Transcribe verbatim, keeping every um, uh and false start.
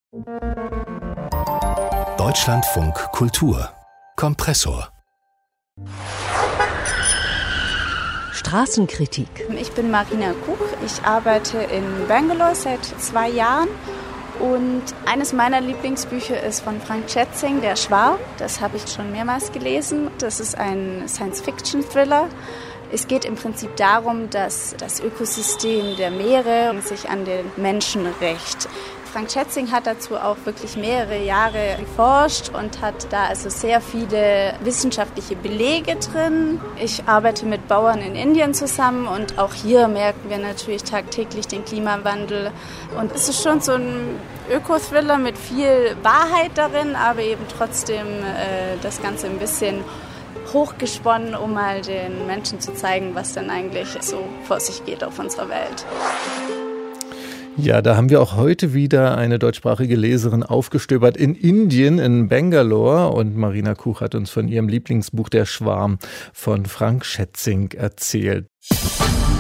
Deutschlandfunk Kultur Kompressor. Straßenkritik. Ich bin Marina Kuch, ich arbeite in Bangalore seit zwei Jahren und eines meiner Lieblingsbücher ist von Frank Schätzing, Der Schwarm. Das habe ich schon mehrmals gelesen. Das ist ein Science-Fiction-Thriller. Es geht im Prinzip darum, dass das Ökosystem der Meere sich an den Menschen rächt. Frank Schätzing hat dazu auch wirklich mehrere Jahre geforscht und hat da also sehr viele wissenschaftliche Belege drin. Ich arbeite mit Bauern in Indien zusammen und auch hier merken wir natürlich tagtäglich den Klimawandel. Und es ist schon so ein Öko-Thriller mit viel Wahrheit darin, aber eben trotzdem äh, das Ganze ein bisschen hochgesponnen, um mal den Menschen zu zeigen, was denn eigentlich so vor sich geht auf unserer Welt. Ja, da haben wir auch heute wieder eine deutschsprachige Leserin aufgestöbert in Indien, in Bangalore. Und Marina Kuch hat uns von ihrem Lieblingsbuch Der Schwarm von Frank Schätzing erzählt.